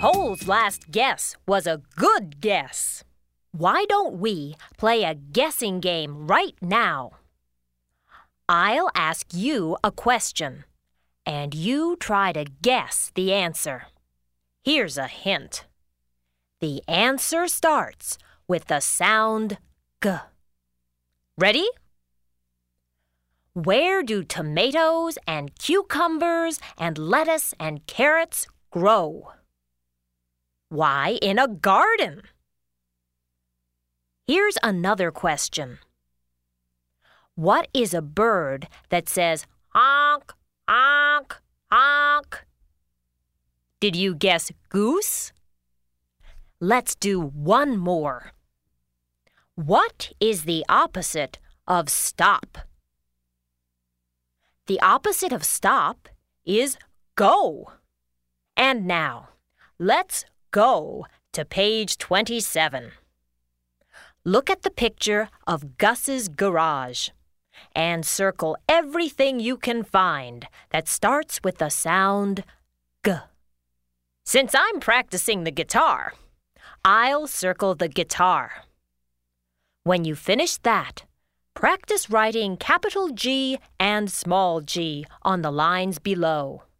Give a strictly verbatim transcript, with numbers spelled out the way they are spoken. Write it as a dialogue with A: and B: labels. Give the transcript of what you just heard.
A: Pole's last guess was a good guess. Why don't we play a guessing game right now? I'll ask you a question, and you try to guess the answer. Here's a hint. The answer starts with the sound G. Ready? Where do tomatoes and cucumbers and lettuce and carrots grow? Why, in a garden. Here's another question. What is a bird that says honk, honk, honk? Did you guess goose? Let's do one more. What is the opposite of stop? The opposite of stop is go. And now, let's go to page twenty-seven. Look at the picture of Gus's garage and circle everything you can find that starts with the sound G. Since I'm practicing the guitar, I'll circle the guitar. When you finish that, practice writing capital G and small g on the lines below.